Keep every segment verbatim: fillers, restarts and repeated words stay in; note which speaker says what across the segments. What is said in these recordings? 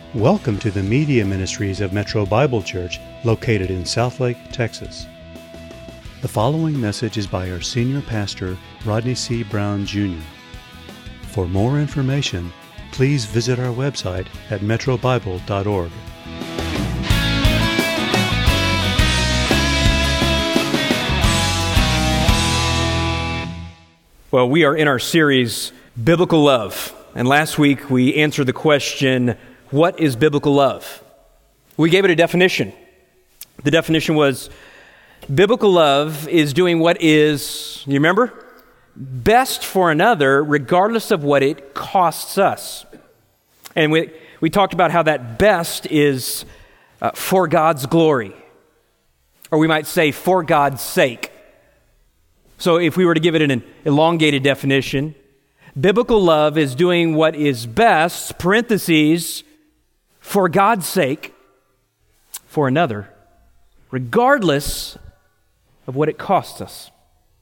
Speaker 1: Welcome to the Media Ministries of Metro Bible Church, located in Southlake, Texas. The following message is by our senior pastor, Rodney C. Brown, Junior For more information, please visit our website at metro bible dot org.
Speaker 2: Well, we are in our series, Biblical Love. And last week we answered the question, what is biblical love? We gave it a definition. The definition was, biblical love is doing what is, you remember? Best for another, regardless of what it costs us. And we, we talked about how that best is uh, for God's glory. Or we might say, for God's sake. So if we were to give it an elongated definition, biblical love is doing what is best, parentheses, for God's sake, for another, regardless of what it costs us.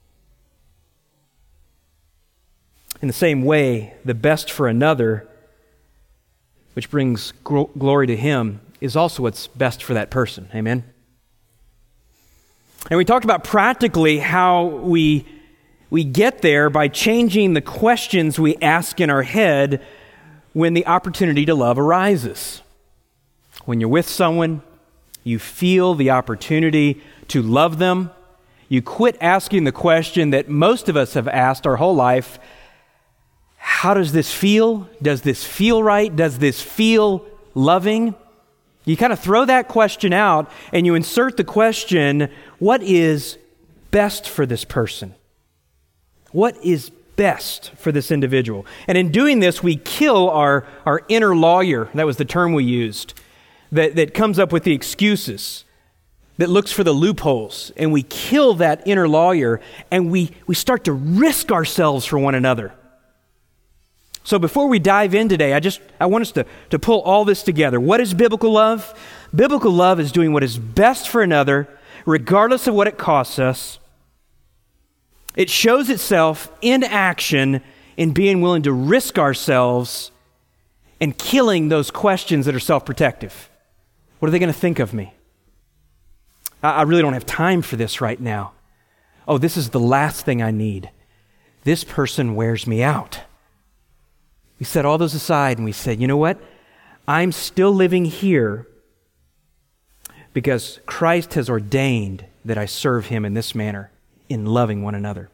Speaker 2: In the same way, the best for another, which brings gro- glory to Him, is also what's best for that person. Amen? And we talked about practically how we, we get there by changing the questions we ask in our head when the opportunity to love arises. When you're with someone, you feel the opportunity to love them. You quit asking the question that most of us have asked our whole life, how does this feel? Does this feel right? Does this feel loving? You kind of throw that question out and you insert the question, what is best for this person? What is best for this individual? And in doing this, we kill our, our inner lawyer. That was the term we used. That, that comes up with the excuses, that looks for the loopholes, and we kill that inner lawyer, and we, we start to risk ourselves for one another. So before we dive in today, I just I want us to, to pull all this together. What is biblical love? Biblical love is doing what is best for another, regardless of what it costs us. It shows itself in action in being willing to risk ourselves and killing those questions that are self-protective. What are they going to think of me? I really don't have time for this right now. Oh, this is the last thing I need. This person wears me out. We set all those aside and we said, you know what? I'm still living here because Christ has ordained that I serve Him in this manner, in loving one another.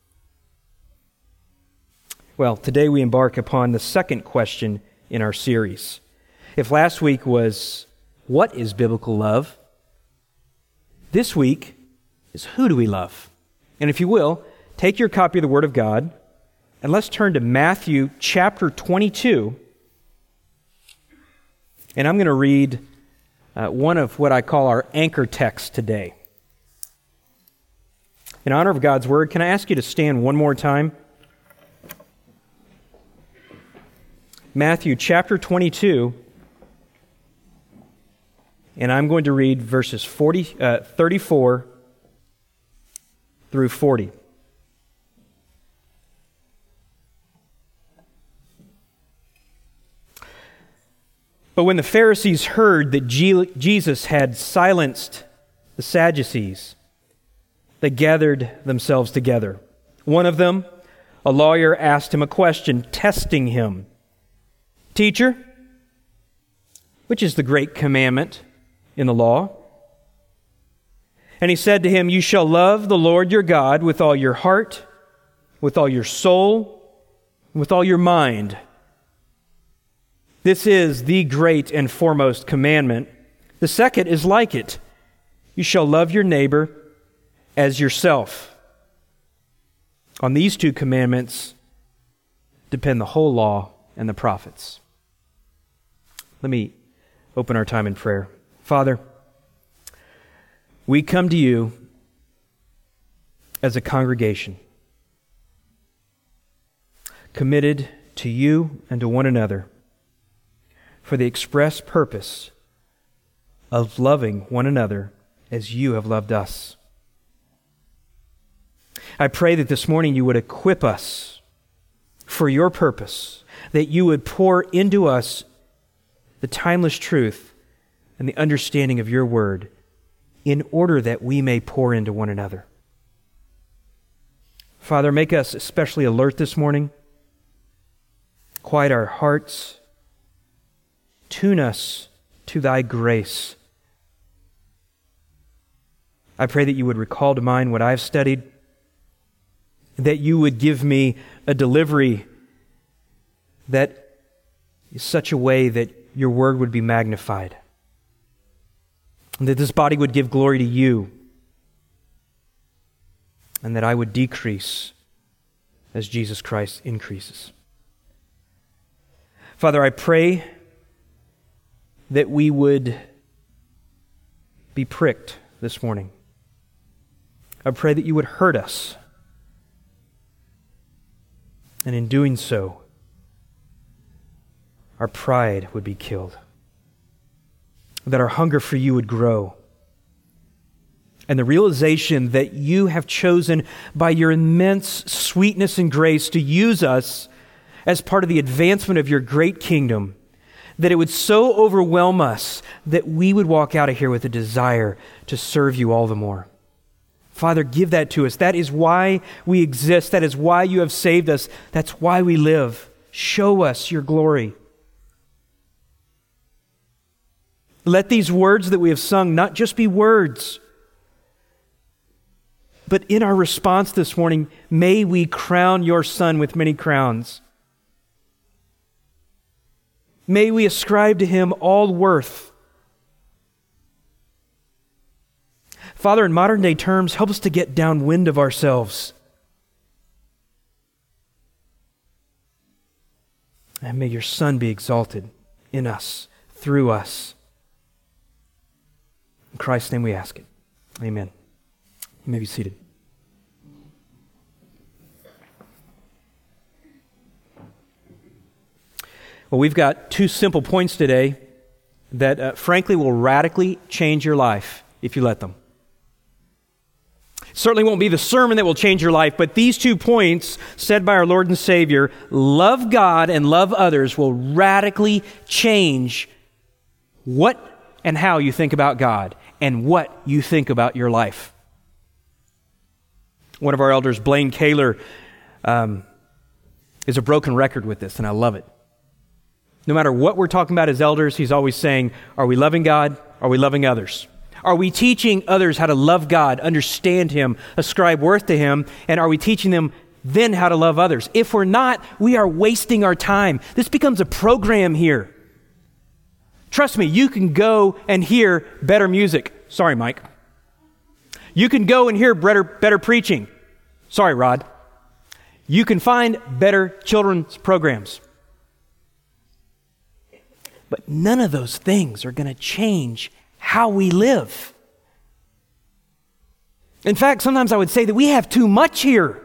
Speaker 2: Well, today we embark upon the second question in our series. If last week was, what is biblical love? This week is, who do we love? And if you will, take your copy of the Word of God and let's turn to Matthew chapter twenty-two. And I'm going to read uh, one of what I call our anchor texts today. In honor of God's Word, can I ask you to stand one more time? Matthew chapter twenty-two, and I'm going to read verses forty, uh, thirty-four through forty. But when the Pharisees heard that Jesus had silenced the Sadducees, they gathered themselves together. One of them, a lawyer, asked him a question, testing him. Teacher, which is the great commandment in the law? And he said to him, you shall love the Lord your God with all your heart, with all your soul, and with all your mind. This is the great and foremost commandment. The second is like it. You shall love your neighbor as yourself. On these two commandments depend the whole law and the prophets. Let me open our time in prayer. Father, we come to you as a congregation, committed to you and to one another for the express purpose of loving one another as you have loved us. I pray that this morning you would equip us for your purpose, that you would pour into us the timeless truth and the understanding of your word in order that we may pour into one another. Father, make us especially alert this morning. Quiet our hearts. Tune us to thy grace. I pray that you would recall to mind what I've studied, that you would give me a delivery that is such a way that your word would be magnified, and that this body would give glory to you, and that I would decrease as Jesus Christ increases. Father, I pray that we would be pricked this morning. I pray that you would hurt us, and in doing so, our pride would be killed, that our hunger for you would grow, and the realization that you have chosen by your immense sweetness and grace to use us as part of the advancement of your great kingdom, that it would so overwhelm us that we would walk out of here with a desire to serve you all the more. Father, give that to us. That is why we exist. That is why you have saved us. That's why we live. Show us your glory. Let these words that we have sung not just be words, but in our response this morning, may we crown your Son with many crowns. May we ascribe to him all worth. Father, in modern day terms, help us to get downwind of ourselves. And may your Son be exalted in us, through us. In Christ's name we ask it. Amen. You may be seated. Well, we've got two simple points today that, uh, frankly, will radically change your life if you let them. Certainly won't be the sermon that will change your life, but these two points said by our Lord and Savior, love God and love others, will radically change what and how you think about God and what you think about your life. One of our elders, Blaine Kaler, um, is a broken record with this, and I love it. No matter what we're talking about as elders, he's always saying, are we loving God? Are we loving others? Are we teaching others how to love God, understand him, ascribe worth to him? And are we teaching them then how to love others? If we're not, we are wasting our time. This becomes a program here. Trust me, you can go and hear better music. Sorry, Mike. You can go and hear better, better preaching. Sorry, Rod. You can find better children's programs. But none of those things are going to change how we live. In fact, sometimes I would say that we have too much here.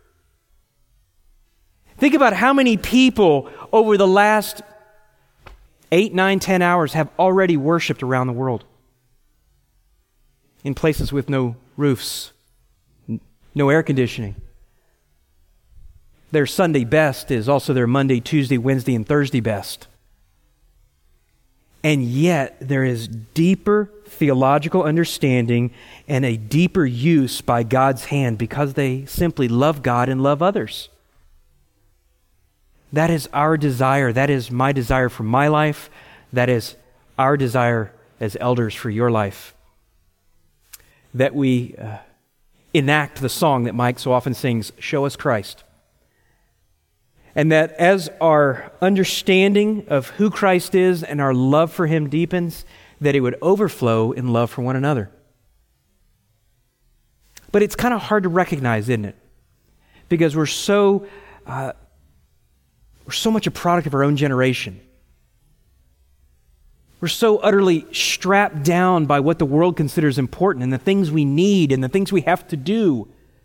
Speaker 2: Think about how many people over the last eight, nine, ten hours have already worshiped around the world. In places with no roofs, no air conditioning. Their Sunday best is also their Monday, Tuesday, Wednesday, and Thursday best. And yet, there is deeper theological understanding and a deeper use by God's hand because they simply love God and love others. That is our desire. That is my desire for my life. That is our desire as elders for your life. That we uh, enact the song that Mike so often sings, Show Us Christ. And that as our understanding of who Christ is and our love for him deepens, that it would overflow in love for one another. But it's kind of hard to recognize, isn't it? Because we're so uh, we're so much a product of our own generation. We're so utterly strapped down by what the world considers important and the things we need and the things we have to do.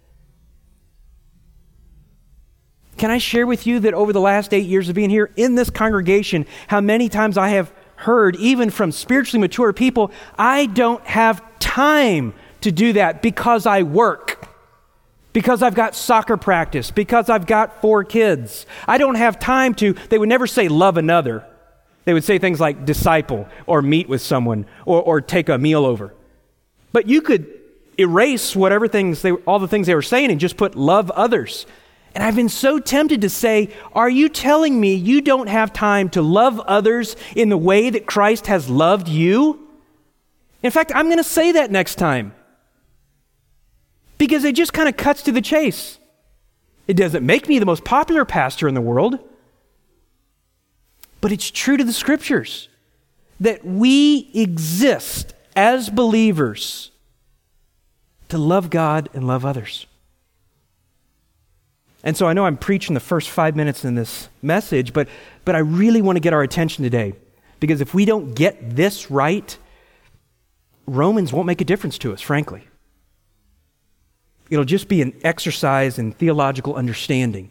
Speaker 2: Can I share with you that over the last eight years of being here in this congregation, how many times I have heard, even from spiritually mature people, I don't have time to do that because I work, because I've got soccer practice, because I've got four kids. I don't have time to, they would never say love another. They would say things like disciple or meet with someone or, or take a meal over. But you could erase whatever things they, all the things they were saying and just put love others. And I've been so tempted to say, are you telling me you don't have time to love others in the way that Christ has loved you? In fact, I'm going to say that next time. Because it just kind of cuts to the chase. It doesn't make me the most popular pastor in the world. But it's true to the Scriptures that we exist as believers to love God and love others. And so I know I'm preaching the first five minutes in this message, but, but I really want to get our attention today. Because if we don't get this right, Romans won't make a difference to us, frankly. It'll just be an exercise in theological understanding.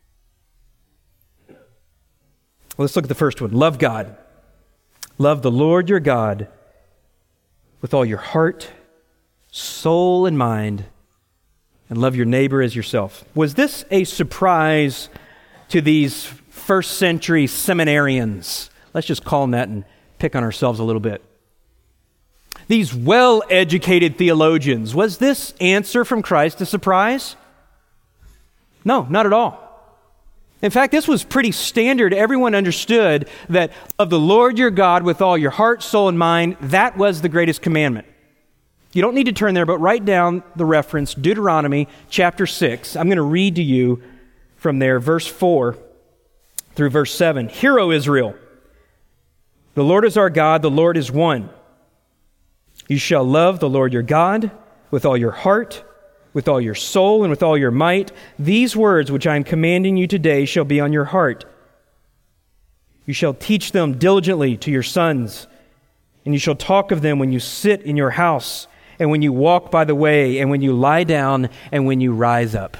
Speaker 2: Let's look at the first one. Love God. Love the Lord your God with all your heart, soul, and mind, and love your neighbor as yourself. Was this a surprise to these first century seminarians? Let's just call them that and pick on ourselves a little bit. These well-educated theologians, was this answer from Christ a surprise? No, not at all. In fact, this was pretty standard. Everyone understood that of the Lord your God with all your heart, soul, and mind, that was the greatest commandment. You don't need to turn there, but write down the reference, Deuteronomy chapter six. I'm going to read to you from there, verse four through verse seven. Hear, O Israel, the Lord is our God, the Lord is one. You shall love the Lord your God with all your heart, with all your soul, and with all your might. These words which I am commanding you today shall be on your heart. You shall teach them diligently to your sons, and you shall talk of them when you sit in your house, and when you walk by the way, and when you lie down, and when you rise up.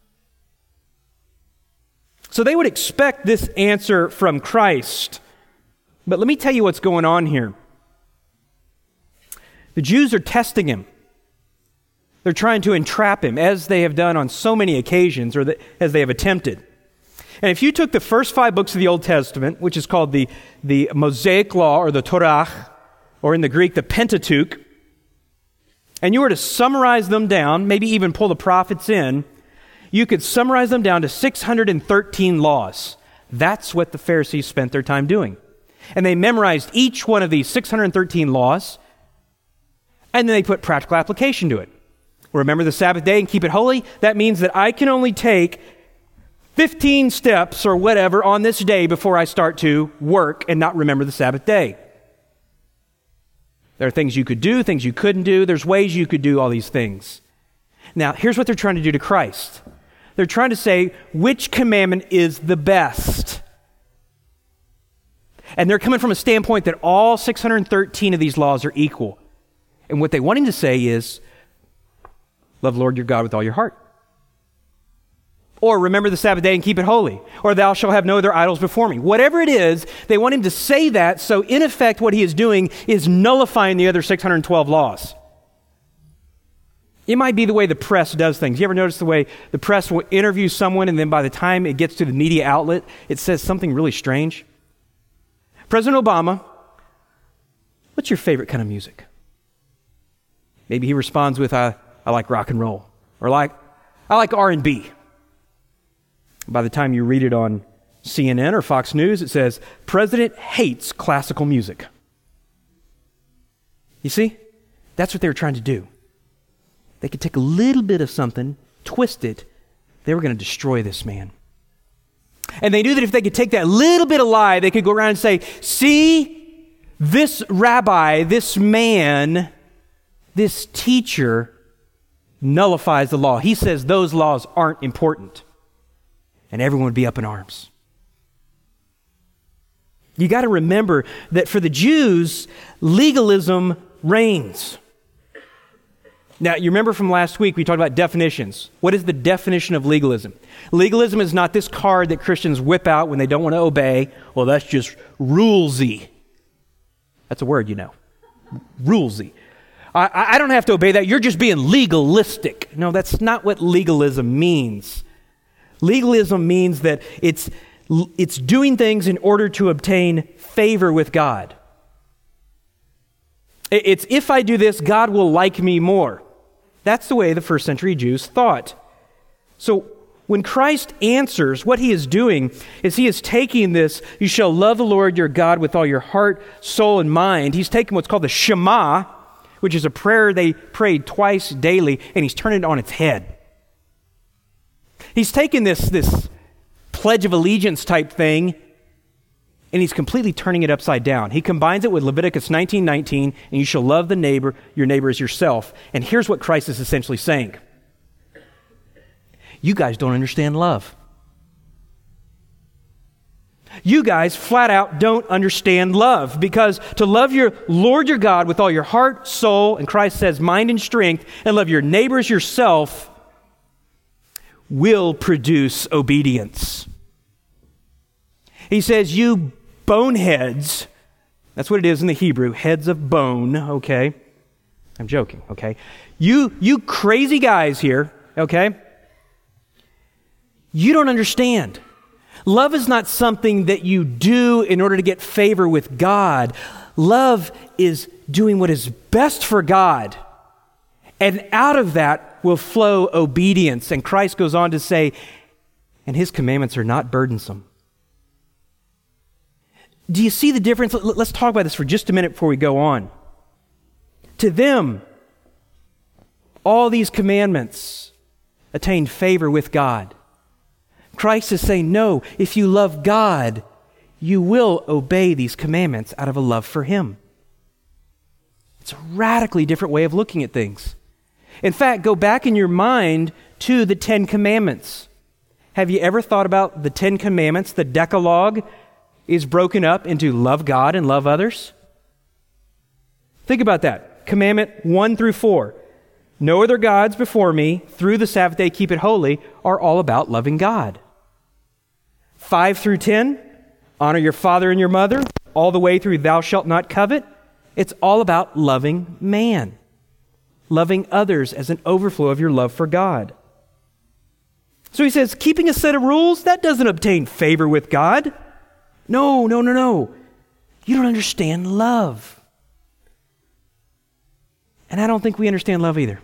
Speaker 2: So they would expect this answer from Christ. But let me tell you what's going on here. The Jews are testing him. They're trying to entrap him, as they have done on so many occasions, or the, as they have attempted. And if you took the first five books of the Old Testament, which is called the, the Mosaic Law, or the Torah, or in the Greek, the Pentateuch, and you were to summarize them down, maybe even pull the prophets in, you could summarize them down to six hundred thirteen laws. That's what the Pharisees spent their time doing. And they memorized each one of these six hundred thirteen laws, and then they put practical application to it. Remember the Sabbath day and keep it holy? That means that I can only take fifteen steps or whatever on this day before I start to work and not remember the Sabbath day. There are things you could do, things you couldn't do. There's ways you could do all these things. Now, here's what they're trying to do to Christ. They're trying to say, which commandment is the best? And they're coming from a standpoint that all six hundred thirteen of these laws are equal. And what they want him to say is, love the Lord your God with all your heart. Or remember the Sabbath day and keep it holy. Or thou shalt have no other idols before me. Whatever it is, they want him to say that, so in effect what he is doing is nullifying the other six hundred twelve laws. It might be the way the press does things. You ever notice the way the press will interview someone and then by the time it gets to the media outlet, it says something really strange? President Obama, what's your favorite kind of music? Maybe he responds with, I, I like rock and roll. Or like, I like R and B. By the time you read it on C N N or Fox News, it says, President hates classical music. You see? That's what they were trying to do. They could take a little bit of something, twist it. They were going to destroy this man. And they knew that if they could take that little bit of lie, they could go around and say, see, this rabbi, this man, this teacher nullifies the law. He says those laws aren't important. And everyone would be up in arms. You got to remember that for the Jews, legalism reigns. Now, you remember from last week, we talked about definitions. What is the definition of legalism? Legalism is not this card that Christians whip out when they don't want to obey. Well, that's just rulesy. That's a word, you know. Rulesy. I, I don't have to obey that. You're just being legalistic. No, that's not what legalism means. Legalism means that it's it's doing things in order to obtain favor with God. It's if I do this, God will like me more. That's the way the first century Jews thought. So when Christ answers, what he is doing is he is taking this, you shall love the Lord your God with all your heart, soul, and mind. He's taking what's called the Shema, which is a prayer they prayed twice daily, and he's turning it on its head. He's taken this, this Pledge of Allegiance type thing, and he's completely turning it upside down. He combines it with Leviticus nineteen nineteen, and you shall love the neighbor, your neighbor as yourself. And here's what Christ is essentially saying. You guys don't understand love. You guys flat out don't understand love, because to love your Lord your God with all your heart, soul, and Christ says mind and strength, and love your neighbors yourself will produce obedience. He says, you boneheads, that's what it is in the Hebrew, heads of bone, okay? I'm joking, okay? You, you crazy guys here, okay? You don't understand. Love is not something that you do in order to get favor with God. Love is doing what is best for God. And out of that will flow obedience. And Christ goes on to say, and his commandments are not burdensome. Do you see the difference? Let's talk about this for just a minute before we go on. To them, all these commandments attain favor with God. Christ is saying, no, if you love God, you will obey these commandments out of a love for him. It's a radically different way of looking at things. In fact, go back in your mind to the Ten Commandments. Have you ever thought about the Ten Commandments? The Decalogue is broken up into love God and love others. Think about that. Commandment one through four. No other gods before me, through the Sabbath day keep it holy, are all about loving God. Five through ten, honor your father and your mother, all the way through thou shalt not covet. It's all about loving man, loving others as an overflow of your love for God. So he says, keeping a set of rules, that doesn't obtain favor with God. No, no, no, no. You don't understand love. And I don't think we understand love either.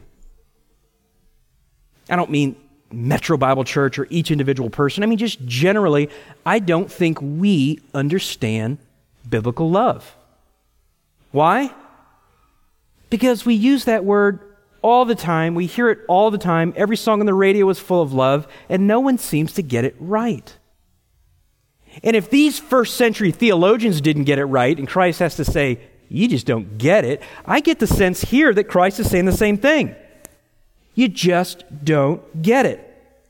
Speaker 2: I don't mean Metro Bible Church or each individual person. I mean, just generally, I don't think we understand biblical love. Why? Because we use that word all the time. We hear it all the time. Every song on the radio is full of love, and no one seems to get it right. And if these first century theologians didn't get it right, and Christ has to say, you just don't get it, I get the sense here that Christ is saying the same thing. You just don't get it.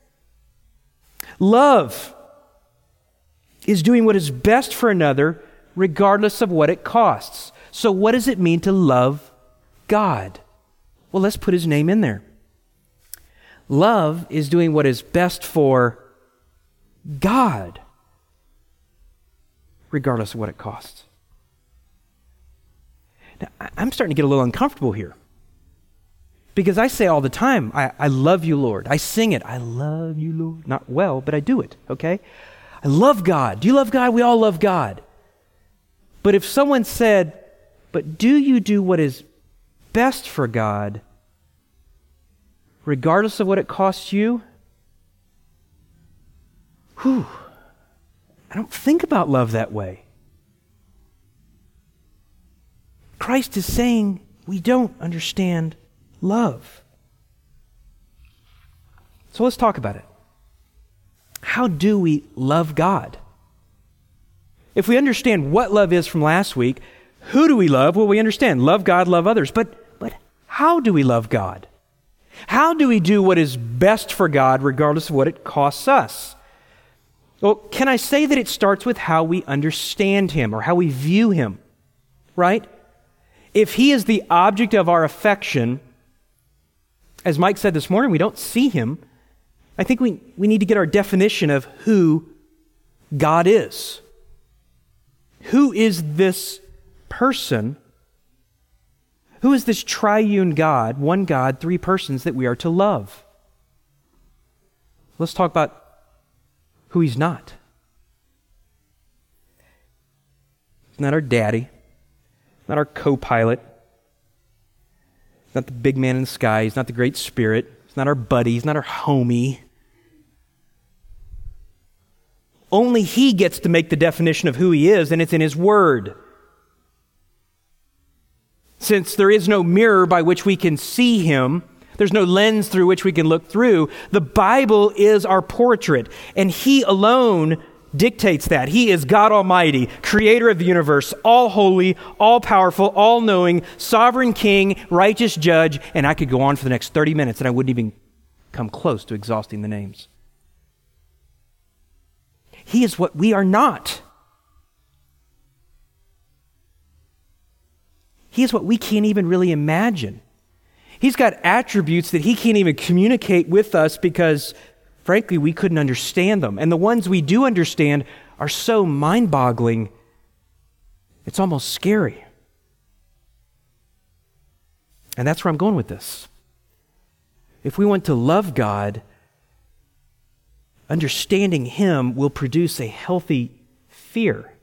Speaker 2: Love is doing what is best for another regardless of what it costs. So what does it mean to love God? Well, let's put his name in there. Love is doing what is best for God regardless of what it costs. Now, I'm starting to get a little uncomfortable here. Because I say all the time, I, I love you, Lord. I sing it. I love you, Lord. Not well, but I do it, okay? I love God. Do you love God? We all love God. But if someone said, but do you do what is best for God, regardless of what it costs you? Whew. I don't think about love that way. Christ is saying we don't understand love. So let's talk about it. How do we love God? If we understand what love is from last week, who do we love? Well, we understand. Love God, love others. But, but how do we love God? How do we do what is best for God regardless of what it costs us? Well, can I say that it starts with how we understand him or how we view him, right? If he is the object of our affection, as Mike said this morning, we don't see him. I think we, we need to get our definition of who God is. Who is this person? Who is this triune God, one God, three persons that we are to love? Let's talk about who he's not. not our daddy, not our co-pilot, not the big man in the sky, he's not the Great Spirit, he's not our buddy, he's not our homie. Only he gets to make the definition of who he is, and it's in his word. Since there is no mirror by which we can see him, there's no lens through which we can look through, the Bible is our portrait, and he alone dictates that. He is God Almighty, creator of the universe, all holy, all powerful, all knowing, sovereign king, righteous judge, and I could go on for the next thirty minutes and I wouldn't even come close to exhausting the names. He is what we are not. He is what we can't even really imagine. He's got attributes that he can't even communicate with us because, frankly, we couldn't understand them. And the ones we do understand are so mind-boggling, it's almost scary. And that's where I'm going with this. If we want to love God, understanding him will produce a healthy fear.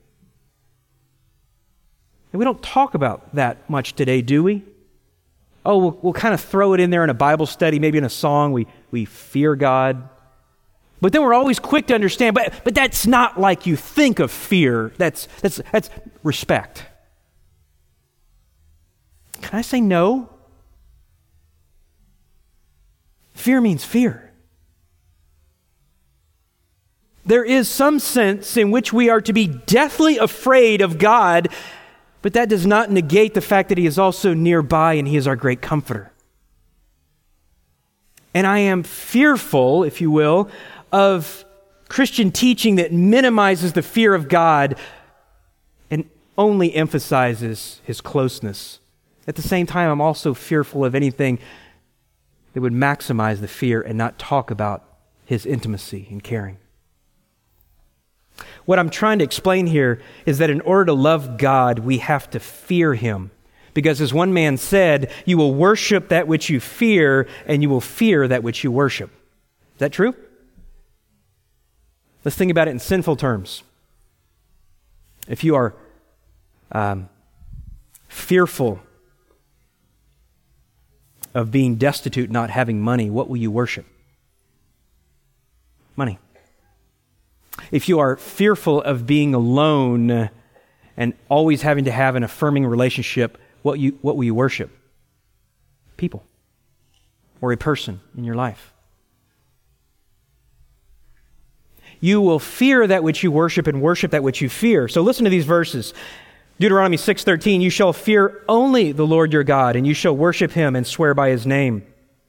Speaker 2: And we don't talk about that much today, do we? Oh, we'll, we'll kind of throw it in there in a Bible study, maybe in a song, we, we fear God. But then we're always quick to understand, but, but that's not like you think of fear. That's, that's, that's respect. Can I say no? Fear means fear. There is some sense in which we are to be deathly afraid of God, but that does not negate the fact that he is also nearby and he is our great comforter. And I am fearful, if you will, of Christian teaching that minimizes the fear of God and only emphasizes his closeness. At the same time, I'm also fearful of anything that would maximize the fear and not talk about his intimacy and caring. What I'm trying to explain here is that in order to love God, we have to fear him. Because as one man said, you will worship that which you fear, and you will fear that which you worship. Is that true? Let's think about it in sinful terms. If you are um, fearful of being destitute, not having money, what will you worship? Money. If you are fearful of being alone and always having to have an affirming relationship, what you what will you worship? People. Or a person in your life. You will fear that which you worship and worship that which you fear. So listen to these verses. Deuteronomy six thirteen, you shall fear only the Lord your God, and you shall worship him and swear by his name.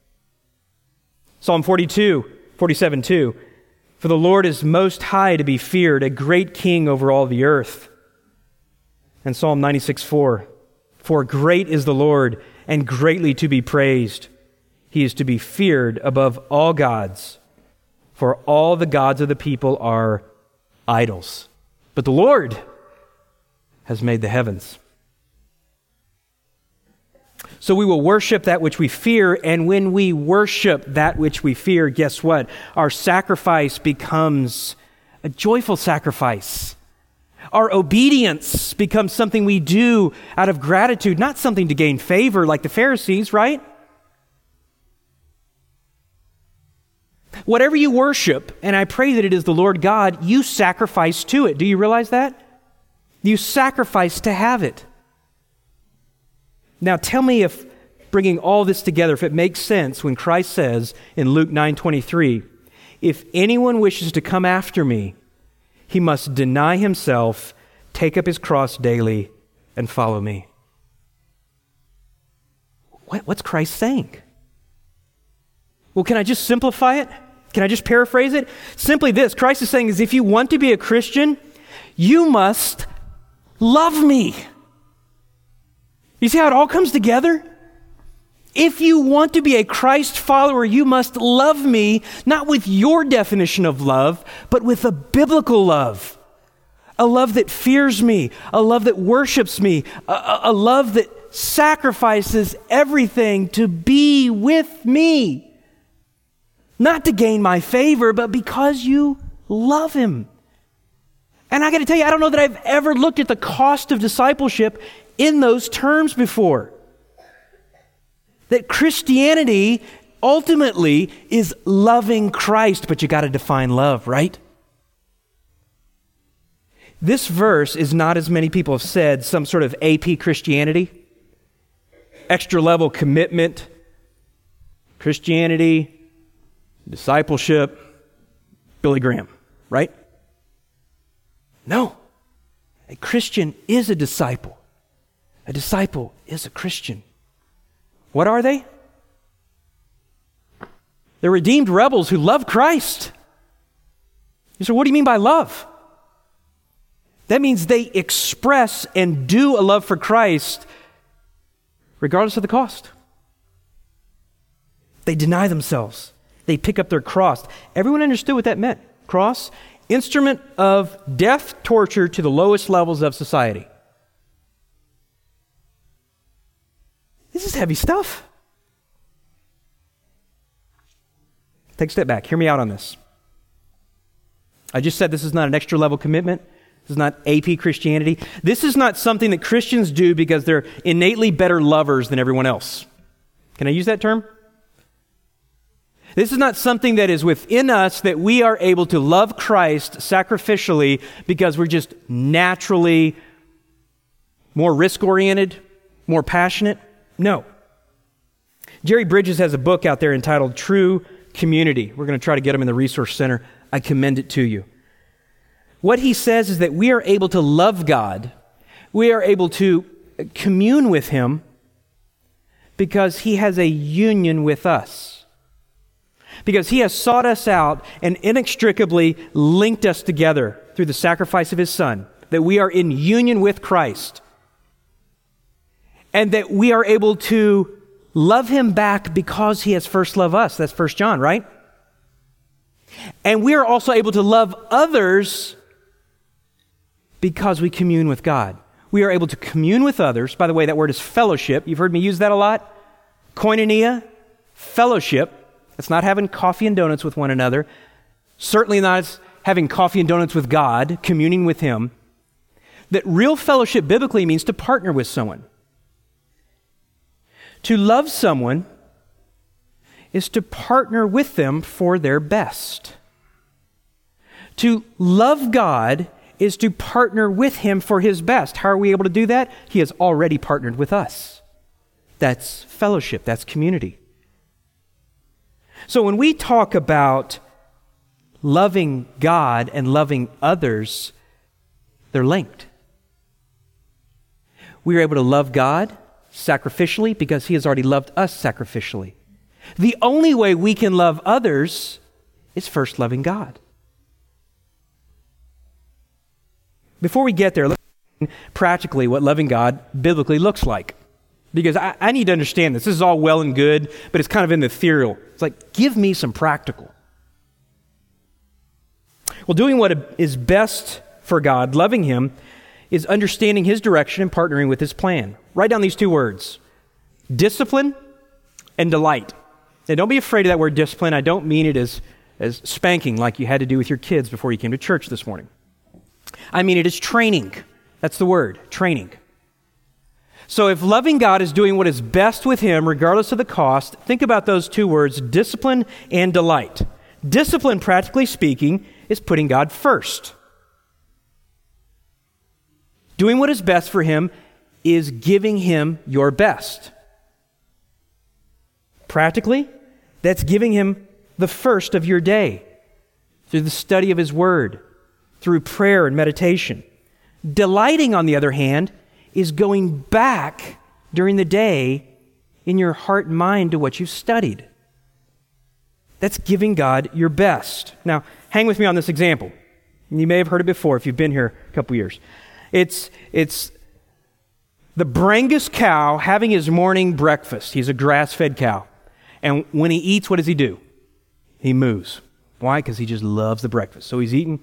Speaker 2: Psalm forty-two, forty-seven two, for the Lord is most high to be feared, a great king over all the earth. And Psalm ninety-six four, for great is the Lord and greatly to be praised. He is to be feared above all gods, for all the gods of the people are idols. But the Lord has made the heavens. So we will worship that which we fear, and when we worship that which we fear, guess what? Our sacrifice becomes a joyful sacrifice. Our obedience becomes something we do out of gratitude, not something to gain favor like the Pharisees, right? Whatever you worship, and I pray that it is the Lord God, you sacrifice to it. Do you realize that? You sacrifice to have it. Now tell me if bringing all this together, if it makes sense when Christ says in Luke nine twenty-three, if anyone wishes to come after me, he must deny himself, take up his cross daily, and follow me. What, what's Christ saying? Well, can I just simplify it? Can I just paraphrase it? Simply this, Christ is saying is if you want to be a Christian, you must love me. You see how it all comes together? If you want to be a Christ follower, you must love me, not with your definition of love, but with a biblical love. A love that fears me, a love that worships me, a, a love that sacrifices everything to be with me. Not to gain my favor, but because you love him. And I got to tell you, I don't know that I've ever looked at the cost of discipleship in those terms before. That Christianity ultimately is loving Christ, but you got to define love, right? This verse is not, as many people have said, some sort of A P Christianity, extra level commitment, Christianity, discipleship, Billy Graham, right? No. A Christian is a disciple. A disciple is a Christian. What are they? They're redeemed rebels who love Christ. You say, what do you mean by love? That means they express and do a love for Christ regardless of the cost. They deny themselves. They pick up their cross. Everyone understood what that meant. Cross, instrument of death, torture to the lowest levels of society. This is heavy stuff. Take a step back. Hear me out on this. I just said this is not an extra level commitment. This is not A P Christianity. This is not something that Christians do because they're innately better lovers than everyone else. Can I use that term? This is not something that is within us that we are able to love Christ sacrificially because we're just naturally more risk-oriented, more passionate. No. Jerry Bridges has a book out there entitled True Community. We're going to try to get them in the Resource Center. I commend it to you. What he says is that we are able to love God. We are able to commune with Him because He has a union with us. Because He has sought us out and inextricably linked us together through the sacrifice of His Son. That we are in union with Christ. And that we are able to love Him back because He has first loved us. That's First John, right? And we are also able to love others because we commune with God. We are able to commune with others. By the way, that word is fellowship. You've heard me use that a lot. Koinonia, fellowship. That's not having coffee and donuts with one another. Certainly not having coffee and donuts with God, communing with Him. That real fellowship biblically means to partner with someone. To love someone is to partner with them for their best. To love God is to partner with Him for His best. How are we able to do that? He has already partnered with us. That's fellowship. That's community. So when we talk about loving God and loving others, they're linked. We are able to love God sacrificially because He has already loved us sacrificially. The only way we can love others is first loving God. Before we get there, let's see practically what loving God biblically looks like. Because I, I need to understand this. This is all well and good, but it's kind of in the ethereal. It's like, give me some practical. Well, doing what is best for God, loving Him, is understanding His direction and partnering with His plan. Write down these two words, discipline and delight. Now, don't be afraid of that word discipline. I don't mean it as, as spanking like you had to do with your kids before you came to church this morning. I mean it as training. That's the word, training. So if loving God is doing what is best with Him, regardless of the cost, think about those two words, discipline and delight. Discipline, practically speaking, is putting God first. Doing what is best for Him is giving Him your best. Practically, that's giving Him the first of your day through the study of His Word, through prayer and meditation. Delighting, on the other hand, is going back during the day in your heart and mind to what you've studied. That's giving God your best. Now, hang with me on this example. You may have heard it before if you've been here a couple years. It's, it's the Brangus cow having his morning breakfast. He's a grass-fed cow. And when he eats, what does he do? He moves. Why? Because he just loves the breakfast. So he's eating.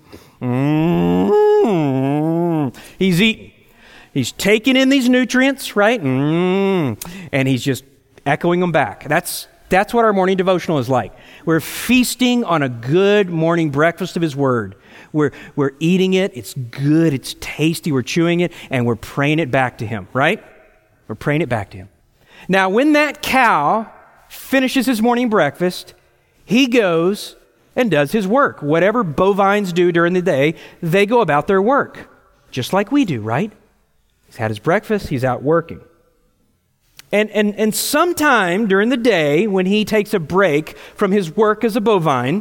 Speaker 2: Mm-hmm. He's eating. He's taking in these nutrients, right? Mm-hmm. And he's just echoing them back. That's That's what our morning devotional is like. We're feasting on a good morning breakfast of His Word. We're, we're eating it. It's good. It's tasty. We're chewing it, and we're praying it back to Him, right? We're praying it back to Him. Now, when that cow finishes his morning breakfast, he goes and does his work. Whatever bovines do during the day, they go about their work, just like we do, right? He's had his breakfast. He's out working. And, and, and sometime during the day, when he takes a break from his work as a bovine,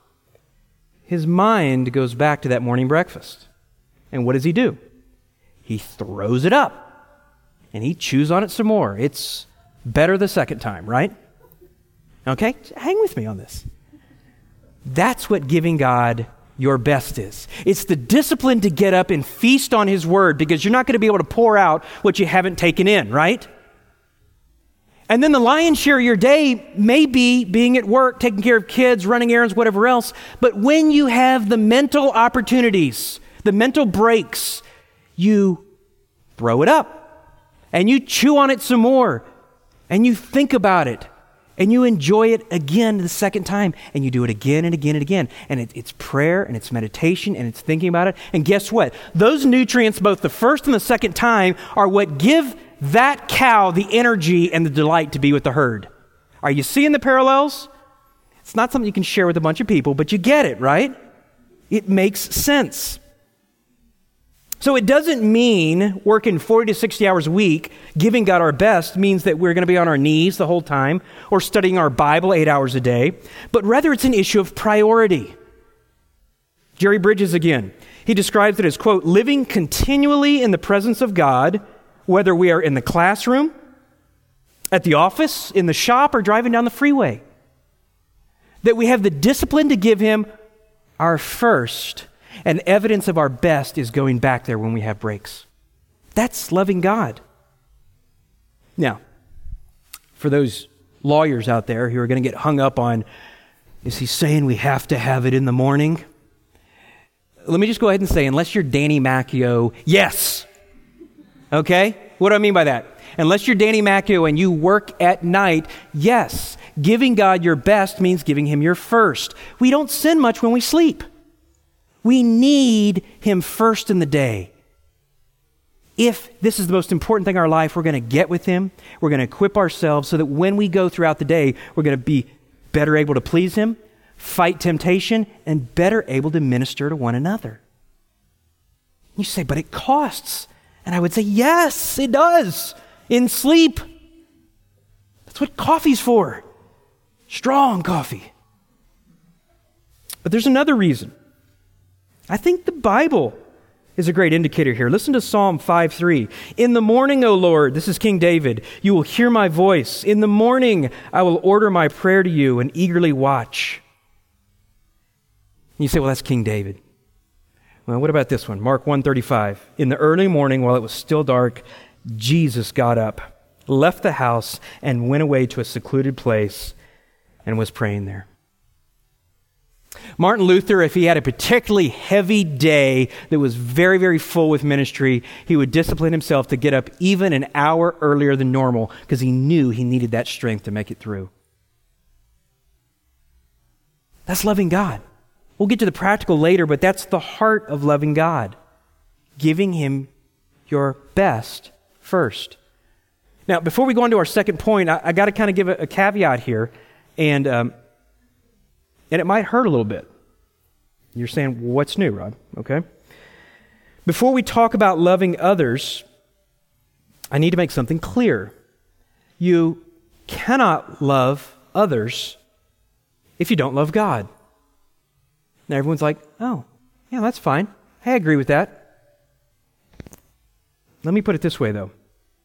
Speaker 2: his mind goes back to that morning breakfast. And what does he do? He throws it up, and he chews on it some more. It's better the second time, right? Okay? Hang with me on this. That's what giving God your best is. It's the discipline to get up and feast on His Word, because you're not going to be able to pour out what you haven't taken in, right? And then the lion's share of your day may be being at work, taking care of kids, running errands, whatever else. But when you have the mental opportunities, the mental breaks, you throw it up and you chew on it some more and you think about it and you enjoy it again the second time and you do it again and again and again. And it, it's prayer and it's meditation and it's thinking about it. And guess what? Those nutrients, both the first and the second time, are what give that cow the energy and the delight to be with the herd. Are you seeing the parallels? It's not something you can share with a bunch of people, but you get it, right? It makes sense. So it doesn't mean working forty to sixty hours a week, giving God our best means that we're going to be on our knees the whole time or studying our Bible eight hours a day, but rather it's an issue of priority. Jerry Bridges again, he describes it as, quote, living continually in the presence of God, whether we are in the classroom, at the office, in the shop, or driving down the freeway. That we have the discipline to give Him our first, and evidence of our best is going back there when we have breaks. That's loving God. Now, for those lawyers out there who are going to get hung up on, is he saying we have to have it in the morning? Let me just go ahead and say, unless you're Danny Macchio, yes. Okay? What do I mean by that? Unless you're Danny Macchio and you work at night, yes. Giving God your best means giving Him your first. We don't sin much when we sleep. We need Him first in the day. If this is the most important thing in our life, we're going to get with Him. We're going to equip ourselves so that when we go throughout the day, we're going to be better able to please Him, fight temptation, and better able to minister to one another. You say, but it costs. And I would say, yes, it does. In sleep. That's what coffee's for. Strong coffee. But there's another reason. I think the Bible is a great indicator here. Listen to Psalm five three. In the morning, O Lord, this is King David, you will hear my voice. In the morning, I will order my prayer to you and eagerly watch. And you say, well, that's King David. Well, what about this one? Mark one thirty-five. In the early morning, while it was still dark, Jesus got up, left the house, and went away to a secluded place and was praying there. Martin Luther, if he had a particularly heavy day that was very, very full with ministry, he would discipline himself to get up even an hour earlier than normal because he knew he needed that strength to make it through. That's loving God. We'll get to the practical later, but that's the heart of loving God. Giving Him your best first. Now, before we go on to our second point, I, I got to kind of give a, a caveat here, and um, and it might hurt a little bit. You're saying, what's new, Rod? Okay. Before we talk about loving others, I need to make something clear. You cannot love others if you don't love God. Now everyone's like, oh, yeah, that's fine. I agree with that. Let me put it this way, though.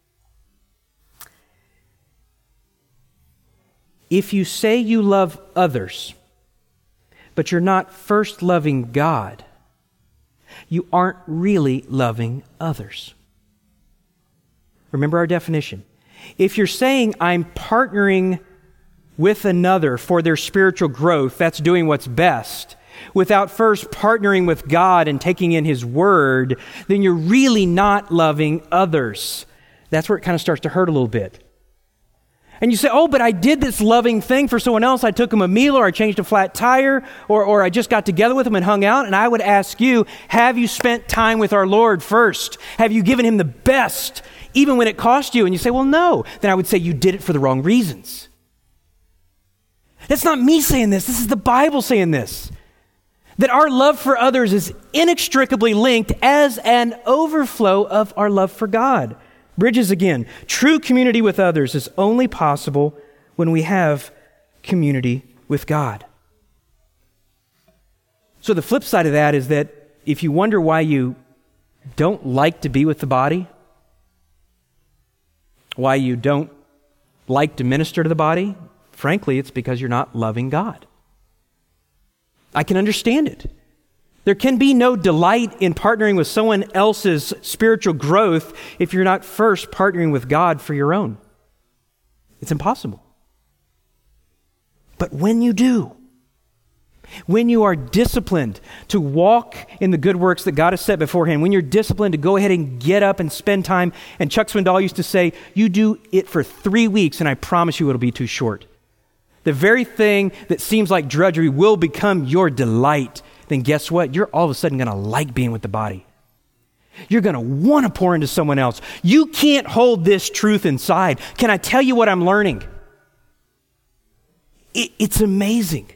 Speaker 2: If you say you love others, but you're not first loving God, you aren't really loving others. Remember our definition. If you're saying I'm partnering with another for their spiritual growth, that's doing what's best, without first partnering with God and taking in His Word, then you're really not loving others. That's where it kind of starts to hurt a little bit. And you say, oh, but I did this loving thing for someone else. I took them a meal, or I changed a flat tire, or, or I just got together with them and hung out. And I would ask you, have you spent time with our Lord first? Have you given him the best, even when it cost you? And you say, well, no. Then I would say you did it for the wrong reasons. That's not me saying this. This is the Bible saying this. That our love for others is inextricably linked as an overflow of our love for God. Bridges again. True community with others is only possible when we have community with God. So the flip side of that is that if you wonder why you don't like to be with the body, why you don't like to minister to the body, frankly, it's because you're not loving God. I can understand it. There can be no delight in partnering with someone else's spiritual growth if you're not first partnering with God for your own. It's impossible. But when you do, when you are disciplined to walk in the good works that God has set beforehand, when you're disciplined to go ahead and get up and spend time, and Chuck Swindoll used to say, you do it for three weeks and I promise you it'll be too short. The very thing that seems like drudgery will become your delight. Then guess what? You're all of a sudden going to like being with the body. You're going to want to pour into someone else. You can't hold this truth inside. Can I tell you what I'm learning? It, it's amazing.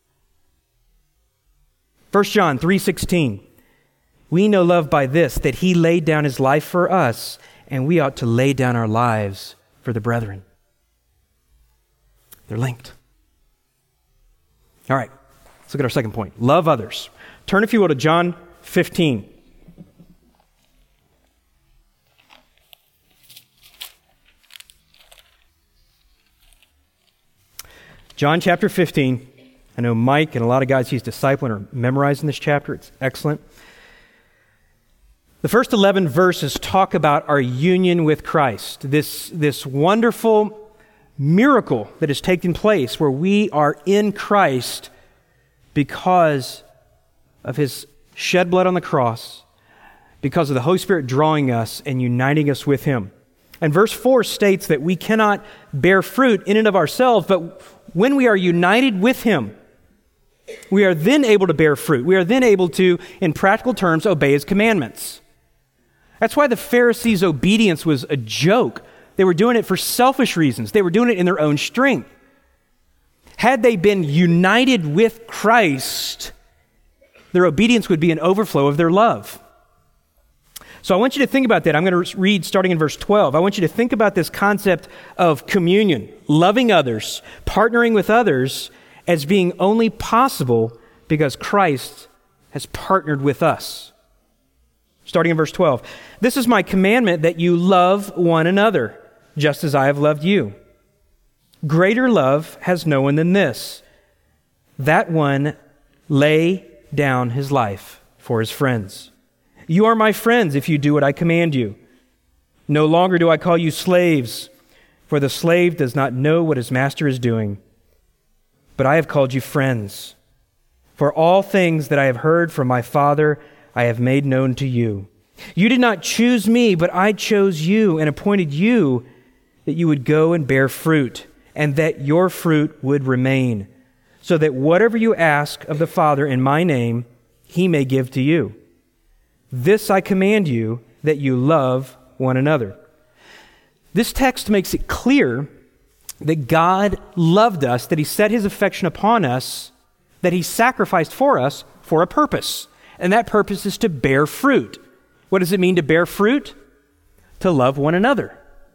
Speaker 2: First John three sixteen. We know love by this, that he laid down his life for us, and we ought to lay down our lives for the brethren. They're linked. All right, let's look at our second point. Love others. Turn, if you will, to John fifteen. John chapter fifteen. I know Mike and a lot of guys he's discipling are memorizing this chapter. It's excellent. The first eleven verses talk about our union with Christ, this, this wonderful miracle that has taken place where we are in Christ because of his shed blood on the cross, because of the Holy Spirit drawing us and uniting us with him. And verse four states that we cannot bear fruit in and of ourselves, but when we are united with him, we are then able to bear fruit. We are then able to, in practical terms, obey his commandments. That's why the Pharisees' obedience was a joke. They were doing it for selfish reasons. They were doing it in their own strength. Had they been united with Christ, their obedience would be an overflow of their love. So I want you to think about that. I'm going to read starting in verse twelve. I want you to think about this concept of communion, loving others, partnering with others as being only possible because Christ has partnered with us. Starting in verse twelve. This is my commandment, that you love one another, just as I have loved you. Greater love has no one than this, that one lay down his life for his friends. You are my friends if you do what I command you. No longer do I call you slaves, for the slave does not know what his master is doing. But I have called you friends. For all things that I have heard from my Father, I have made known to you. You did not choose me, but I chose you and appointed you that you would go and bear fruit, and that your fruit would remain, so that whatever you ask of the Father in my name, he may give to you. This I command you, that you love one another. This text makes it clear that God loved us, that he set his affection upon us, that he sacrificed for us for a purpose. And that purpose is to bear fruit. What does it mean to bear fruit? To love one another.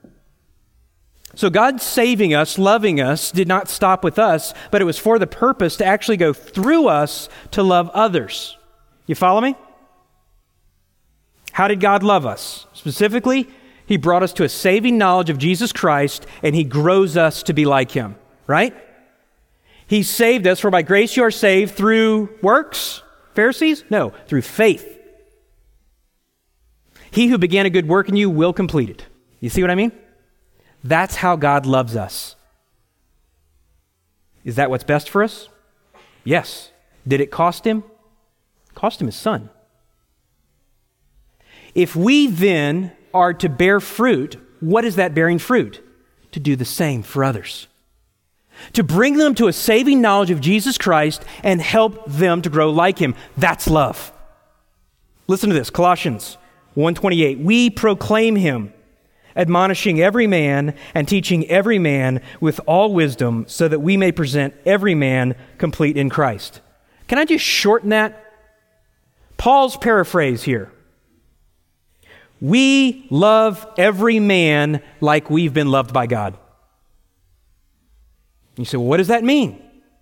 Speaker 2: So God saving us, loving us, did not stop with us, but it was for the purpose to actually go through us to love others. You follow me? How did God love us? Specifically, he brought us to a saving knowledge of Jesus Christ, and he grows us to be like him, right? He saved us, for by grace you are saved through works? Pharisees? No, through faith. He who began a good work in you will complete it. You see what I mean? That's how God loves us. Is that what's best for us? Yes. Did it cost him? It cost him his son. If we then are to bear fruit, what is that bearing fruit? to do the same for others, to bring them to a saving knowledge of Jesus Christ and help them to grow like him. That's love. Listen to this, Colossians one twenty-eight. We proclaim him, admonishing every man and teaching every man with all wisdom, so that we may present every man complete in Christ. Can I just shorten that? Paul's paraphrase here. We love every man like we've been loved by God. You say, well, what does that mean?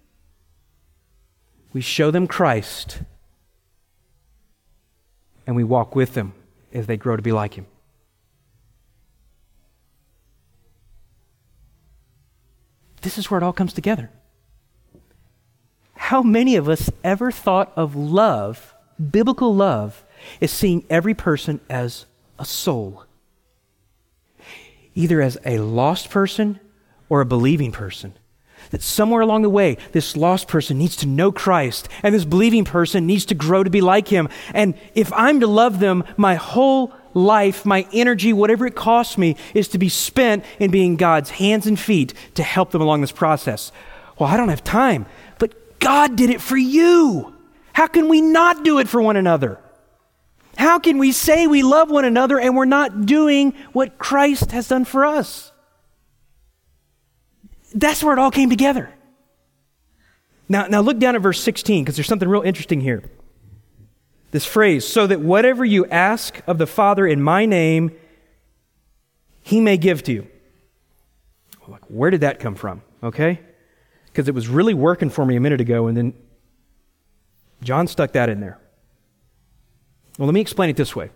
Speaker 2: We show them Christ, and we walk with them as they grow to be like him. This is where it all comes together. How many of us ever thought of love, biblical love, as seeing every person as a soul? Either as a lost person or a believing person. That somewhere along the way, this lost person needs to know Christ, and this believing person needs to grow to be like him. And if I'm to love them, my whole life, my energy, whatever it costs me, is to be spent in being God's hands and feet to help them along this process. Well, I don't have time, but God did it for you. How can we not do it for one another? How can we say we love one another and we're not doing what Christ has done for us? That's where it all came together. Now, now look down at verse sixteen, because there's something real interesting here. This phrase, so that whatever you ask of the Father in my name, he may give to you. Like, where did that come from? Okay? Because it was really working for me a minute ago, and then John stuck that in there. Well, let me explain it this way.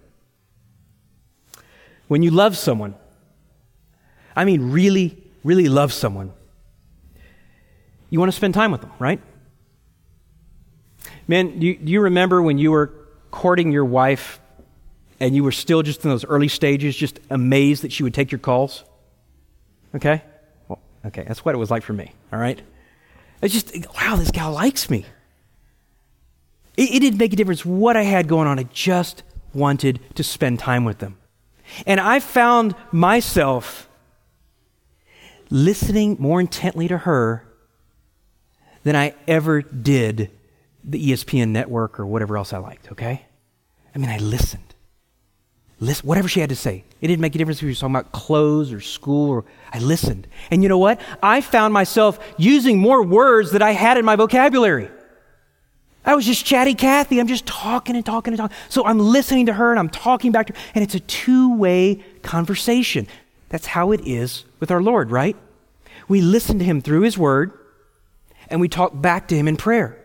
Speaker 2: When you love someone, I mean really, really love someone, you want to spend time with them, right? Man, do you, do you remember when you were courting your wife and you were still just in those early stages, just amazed that she would take your calls? Okay? Well, okay, that's what it was like for me, all right? It's just, wow, this guy likes me. It, it didn't make a difference what I had going on. I just wanted to spend time with them. And I found myself listening more intently to her than I ever did the E S P N network or whatever else I liked, okay? I mean, I listened. Listen, whatever she had to say. It didn't make a difference if she was talking about clothes or school, or I listened. And you know what? I found myself using more words that I had in my vocabulary. I was just chatty Cathy. I'm just talking and talking and talking. So I'm listening to her and I'm talking back to her, and it's a two-way conversation. That's how it is with our Lord, right? We listen to him through his word, and we talk back to him in prayer.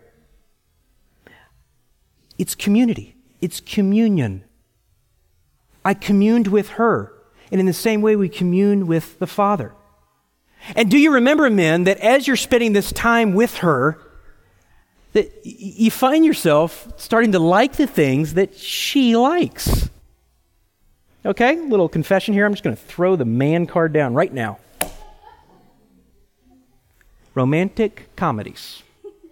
Speaker 2: It's community. It's communion. I communed with her, and in the same way we commune with the Father. And do you remember, men, that as you're spending this time with her, that you find yourself starting to like the things that she likes? Okay, little confession here. I'm just going to throw the man card down right now. Romantic comedies.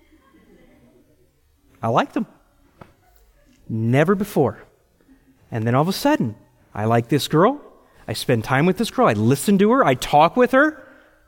Speaker 2: I like them. Never before. And then all of a sudden, I like this girl. I spend time with this girl. I listen to her. I talk with her.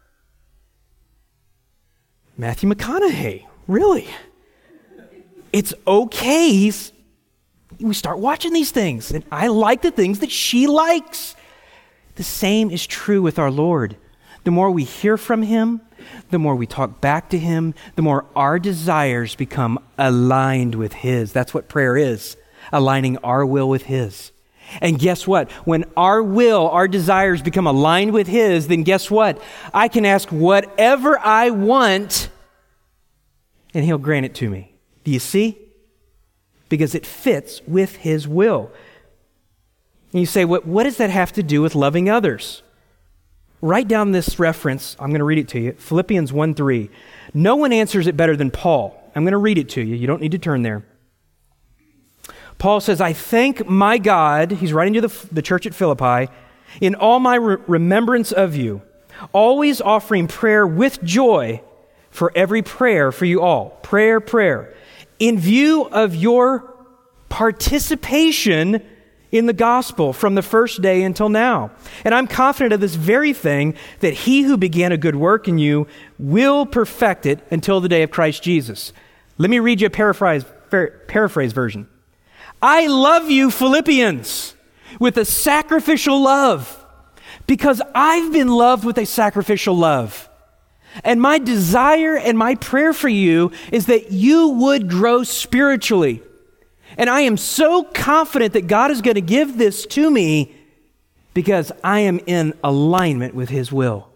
Speaker 2: Matthew McConaughey. Really? It's okay. He's, we start watching these things, and I like the things that she likes. The same is true with our Lord. The more we hear from him, the more we talk back to him, the more our desires become aligned with his. That's what prayer is, aligning our will with his. And guess what? When our will, our desires become aligned with his, then guess what? I can ask whatever I want, and he'll grant it to me. Do you see? Because it fits with his will. And you say, what, what does that have to do with loving others? Write down this reference. I'm going to read it to you. Philippians one three. No one answers it better than Paul. I'm going to read it to you. You don't need to turn there. Paul says, I thank my God, he's writing to the, the church at Philippi, in all my re- remembrance of you, always offering prayer with joy for every prayer for you all. Prayer, prayer. In view of your participation in the gospel from the first day until now. And I'm confident of this very thing, that he who began a good work in you will perfect it until the day of Christ Jesus. Let me read you a paraphrase, paraphrase version. I love you, Philippians, with a sacrificial love, because I've been loved with a sacrificial love. And my desire and my prayer for you is that you would grow spiritually. And I am so confident that God is going to give this to me because I am in alignment with his will.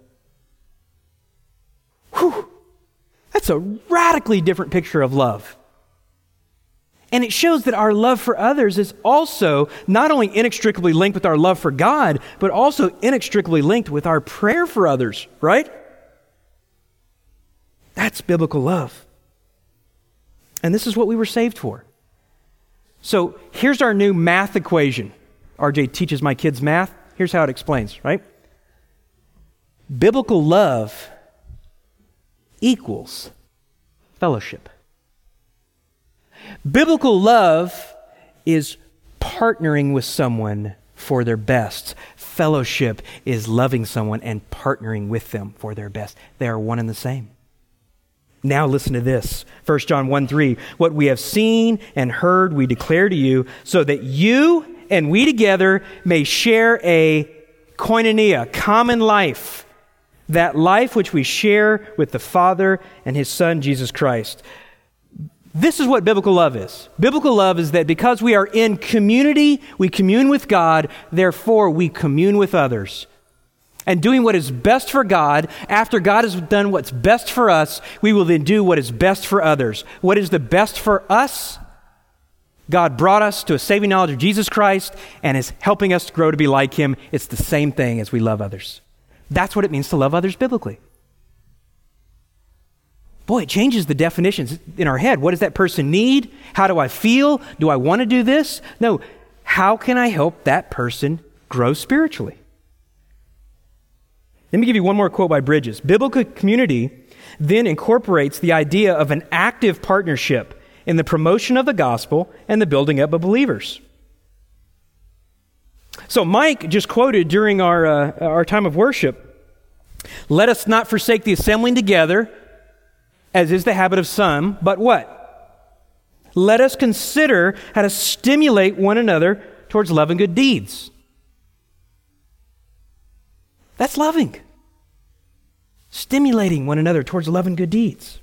Speaker 2: Whew. That's a radically different picture of love. And it shows that our love for others is also not only inextricably linked with our love for God, but also inextricably linked with our prayer for others, right? That's biblical love. And this is what we were saved for. So here's our new math equation. R J teaches my kids math. Here's how it explains, right? Biblical love equals fellowship. Biblical love is partnering with someone for their best. Fellowship is loving someone and partnering with them for their best. They are one and the same. Now listen to this. First John one three. What we have seen and heard we declare to you, so that you and we together may share a koinonia, common life. That life which we share with the Father and his Son, Jesus Christ. This is what biblical love is. Biblical love is that because we are in community, we commune with God, therefore we commune with others. And doing what is best for God, after God has done what's best for us, we will then do what is best for others. What is the best for us? God brought us to a saving knowledge of Jesus Christ and is helping us to grow to be like him. It's the same thing as we love others. That's what it means to love others biblically. Boy, it changes the definitions in our head. What does that person need? How do I feel? Do I want to do this? No, how can I help that person grow spiritually? Let me give you one more quote by Bridges. Biblical community then incorporates the idea of an active partnership in the promotion of the gospel and the building up of believers. So Mike just quoted during our, uh, our time of worship, let us not forsake the assembling together, as is the habit of some, but what? Let us consider how to stimulate one another towards love and good deeds. That's loving. Stimulating one another towards love and good deeds.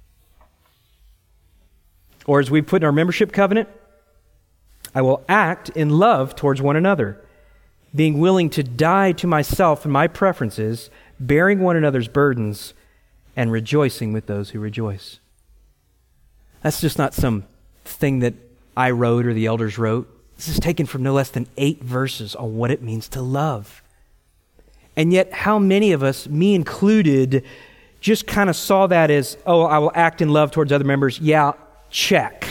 Speaker 2: Or as we put in our membership covenant, I will act in love towards one another, being willing to die to myself and my preferences, bearing one another's burdens, and rejoicing with those who rejoice. That's just not some thing that I wrote or the elders wrote. This is taken from no less than eight verses on what it means to love. And yet, how many of us, me included, just kind of saw that as, oh, I will act in love towards other members. Yeah, check.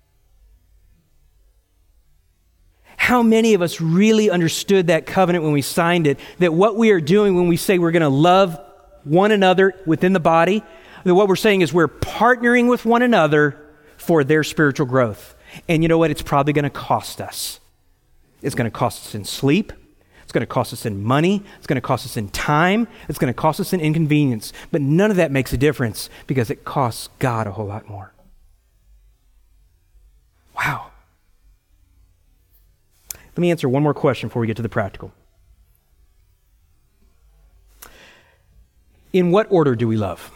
Speaker 2: How many of us really understood that covenant when we signed it, that what we are doing when we say we're going to love one another within the body, that what we're saying is we're partnering with one another for their spiritual growth. And you know what? It's probably going to cost us. It's going to cost us in sleep. It's going to cost us in money. It's going to cost us in time. It's going to cost us in inconvenience. But none of that makes a difference because it costs God a whole lot more. Wow. Let me answer one more question before we get to the practical. In what order do we love?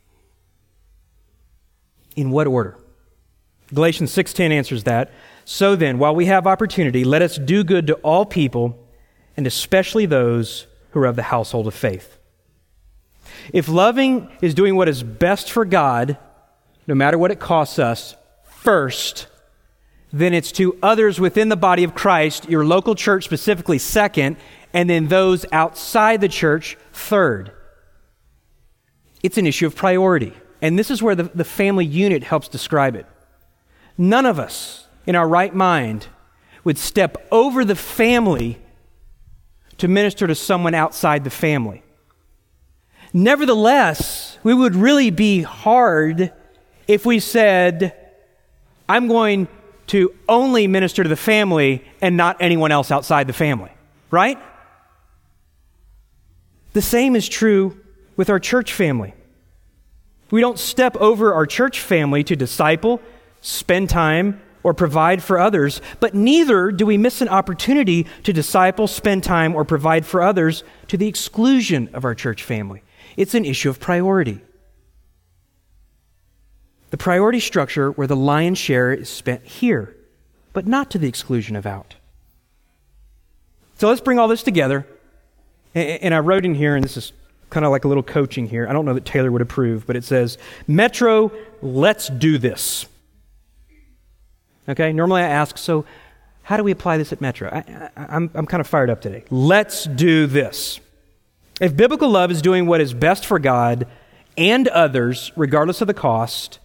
Speaker 2: In what order? Galatians six ten answers that. So then, while we have opportunity, let us do good to all people, and especially those who are of the household of faith. If loving is doing what is best for God, no matter what it costs us, first, then it's to others within the body of Christ, your local church specifically second, and then those outside the church third. It's an issue of priority. And this is where the, the family unit helps describe it. None of us in our right mind would step over the family to minister to someone outside the family. Nevertheless, we would really be hard if we said, I'm going to only minister to the family and not anyone else outside the family, right? The same is true with our church family. We don't step over our church family to disciple, spend time, or provide for others, but neither do we miss an opportunity to disciple, spend time, or provide for others to the exclusion of our church family. It's an issue of priority. The priority structure where the lion's share is spent here, but not to the exclusion of out. So let's bring all this together. And I wrote in here, and this is kind of like a little coaching here. I don't know that Taylor would approve, but it says, Metro, let's do this. Okay, normally I ask, so how do we apply this at Metro? I, I, I'm, I'm kind of fired up today. Let's do this. If biblical love is doing what is best for God and others, regardless of the cost,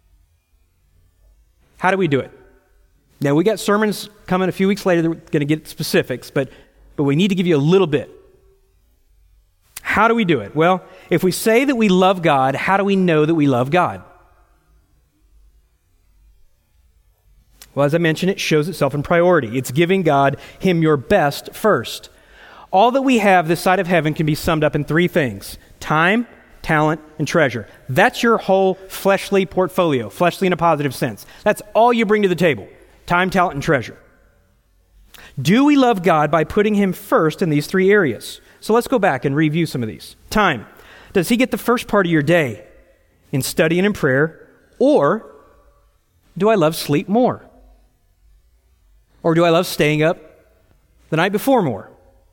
Speaker 2: how do we do it? Now, we got sermons coming a few weeks later that we're going to get specifics, but, but we need to give you a little bit. How do we do it? Well, if we say that we love God, how do we know that we love God? Well, as I mentioned, it shows itself in priority. It's giving God Him your best first. All that we have this side of heaven can be summed up in three things: time, talent, and treasure. That's your whole fleshly portfolio, fleshly in a positive sense. That's all you bring to the table: time, talent, and treasure. Do we love God by putting Him first in these three areas? So let's go back and review some of these. Time. Does He get the first part of your day in study and in prayer? Or do I love sleep more? Or do I love staying up the night before more?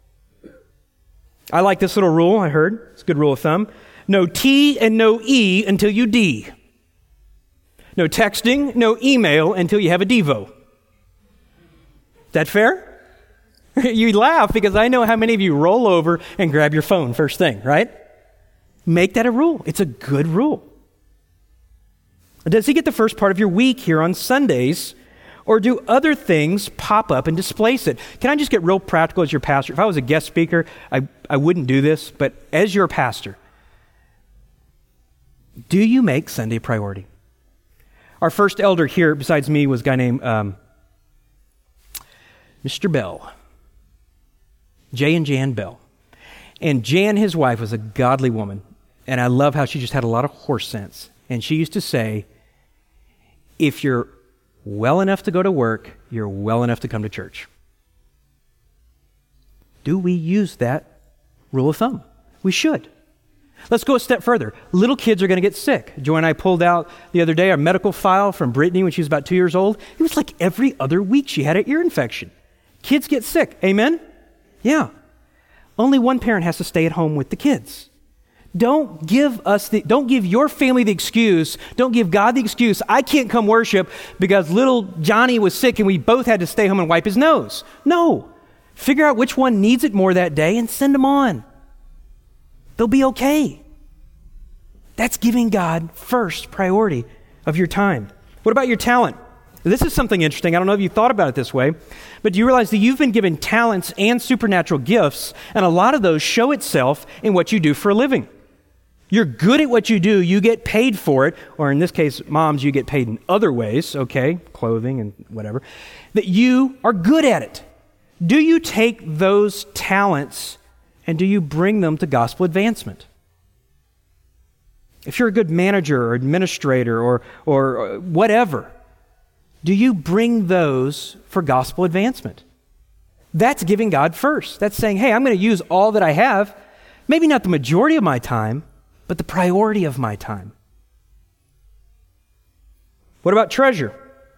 Speaker 2: I like this little rule I heard. It's a good rule of thumb. No T and no E until you D. No texting, no email until you have a Devo. Is that fair? You laugh because I know how many of you roll over and grab your phone first thing, right? Make that a rule. It's a good rule. Does He get the first part of your week here on Sundays, or do other things pop up and displace it? Can I just get real practical as your pastor? If I was a guest speaker, I, I wouldn't do this, but as your pastor, do you make Sunday a priority? Our first elder here, besides me, was a guy named um, Mister Bell. Jay and Jan Bell. And Jan, his wife, was a godly woman. And I love how she just had a lot of horse sense. And she used to say, if you're well enough to go to work, you're well enough to come to church. Do we use that rule of thumb? We should. Let's go a step further. Little kids are going to get sick. Joy and I pulled out the other day our medical file from Brittany when she was about two years old. It was like every other week she had an ear infection. Kids get sick. Amen? Yeah. Only one parent has to stay at home with the kids. Don't give us the, don't give your family the excuse, don't give God the excuse, I can't come worship because little Johnny was sick and we both had to stay home and wipe his nose. No. Figure out which one needs it more that day and send them on. They'll be okay. That's giving God first priority of your time. What about your talent? This is something interesting. I don't know if you thought about it this way, but do you realize that you've been given talents and supernatural gifts, and a lot of those show itself in what you do for a living. You're good at what you do, you get paid for it, or in this case, moms, you get paid in other ways, okay, clothing and whatever, that you are good at it. Do you take those talents and do you bring them to gospel advancement? If you're a good manager or administrator or, or whatever, do you bring those for gospel advancement? That's giving God first. That's saying, hey, I'm going to use all that I have, maybe not the majority of my time, but the priority of my time. What about treasure?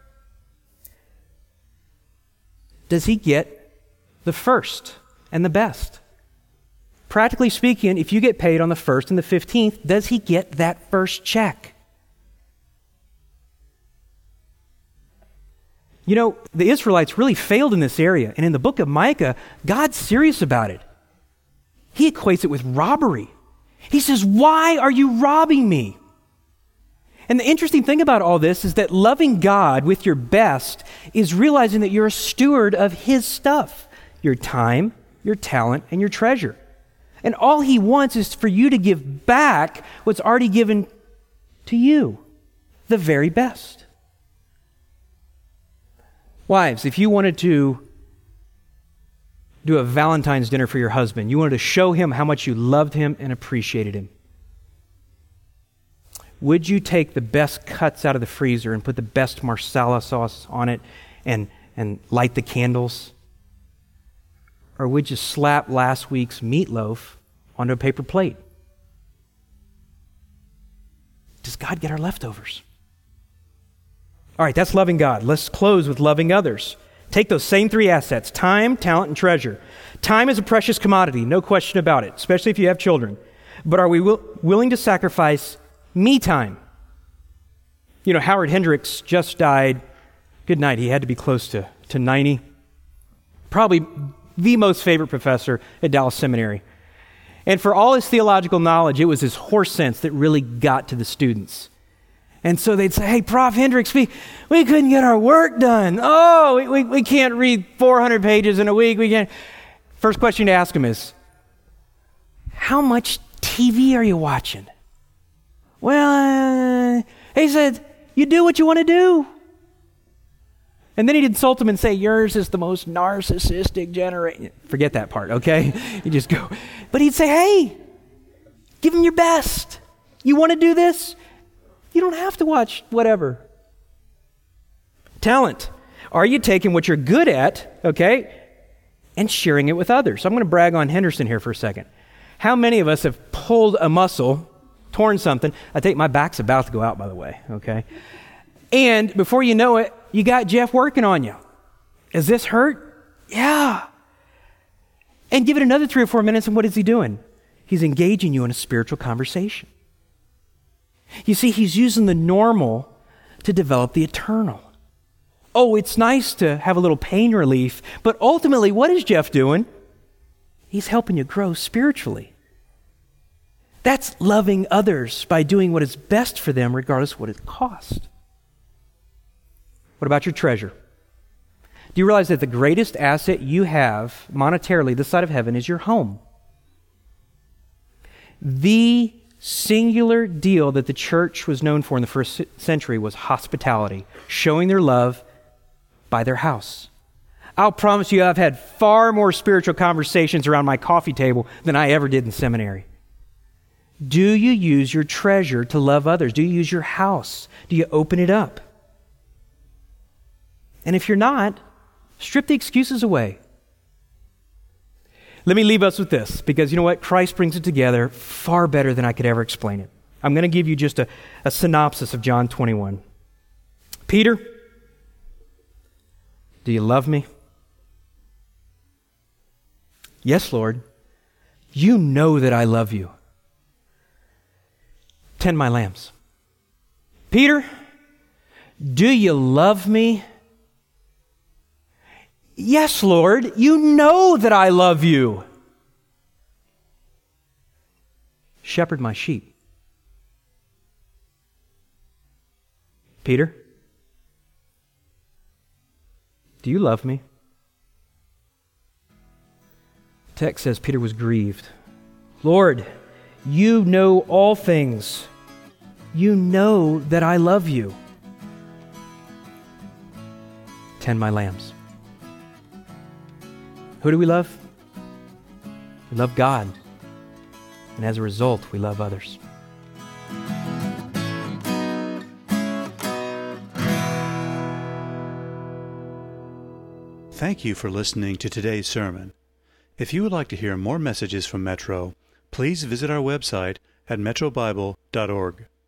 Speaker 2: Does He get the first and the best? Practically speaking, if you get paid on the first and the fifteenth, does He get that first check? You know, the Israelites really failed in this area. And in the book of Micah, God's serious about it. He equates it with robbery. He says, why are you robbing me? And the interesting thing about all this is that loving God with your best is realizing that you're a steward of His stuff, your time, your talent, and your treasure. And all He wants is for you to give back what's already given to you, the very best. Wives, if you wanted to do a Valentine's dinner for your husband, you wanted to show him how much you loved him and appreciated him, would you take the best cuts out of the freezer and put the best marsala sauce on it and, and light the candles? Or would you slap last week's meatloaf onto a paper plate? Does God get our leftovers? All right, that's loving God. Let's close with loving others. Take those same three assets, time, talent, and treasure. Time is a precious commodity, no question about it, especially if you have children. But are we will, willing to sacrifice me time? You know, Howard Hendricks just died. Good night. He had to be close to, to ninety. Probably the most favorite professor at Dallas Seminary. And for all his theological knowledge, it was his horse sense that really got to the students. And so they'd say, hey, Prof Hendricks, we, we couldn't get our work done. Oh, we, we, we can't read four hundred pages in a week. We can't. First question to ask him is, how much T V are you watching? Well, uh, he said, you do what you want to do. And then he'd insult him and say, yours is the most narcissistic generation. Forget that part, okay? You just go. But he'd say, hey, give him your best. You want to do this? You don't have to watch whatever. Talent. Are you taking what you're good at, okay, and sharing it with others? I'm going to brag on Henderson here for a second. How many of us have pulled a muscle, torn something? I think my back's about to go out, by the way, okay? And before you know it, you got Jeff working on you. Does this hurt? Yeah. And give it another three or four minutes, and what is he doing? He's engaging you in a spiritual conversation. You see, he's using the normal to develop the eternal. Oh, it's nice to have a little pain relief, but ultimately, what is Jeff doing? He's helping you grow spiritually. That's loving others by doing what is best for them, regardless of what it costs. What about your treasure? Do you realize that the greatest asset you have monetarily this side of heaven is your home? The singular deal that the church was known for in the first century was hospitality, showing their love by their house. I'll promise you I've had far more spiritual conversations around my coffee table than I ever did in seminary. Do you use your treasure to love others? Do you use your house? Do you open it up? And if you're not, strip the excuses away. Let me leave us with this, because you know what? Christ brings it together far better than I could ever explain it. I'm going to give you just a, a synopsis of John twenty-one. Peter, do you love me? Yes, Lord. You know that I love you. Tend my lambs. Peter, do you love me? Yes, Lord, you know that I love you. Shepherd my sheep. Peter, do you love me? The text says Peter was grieved. Lord, you know all things. You know that I love you. Tend my lambs. Who do we love? We love God. And as a result, we love others.
Speaker 1: Thank you for listening to today's sermon. If you would like to hear more messages from Metro, please visit our website at metro bible dot org.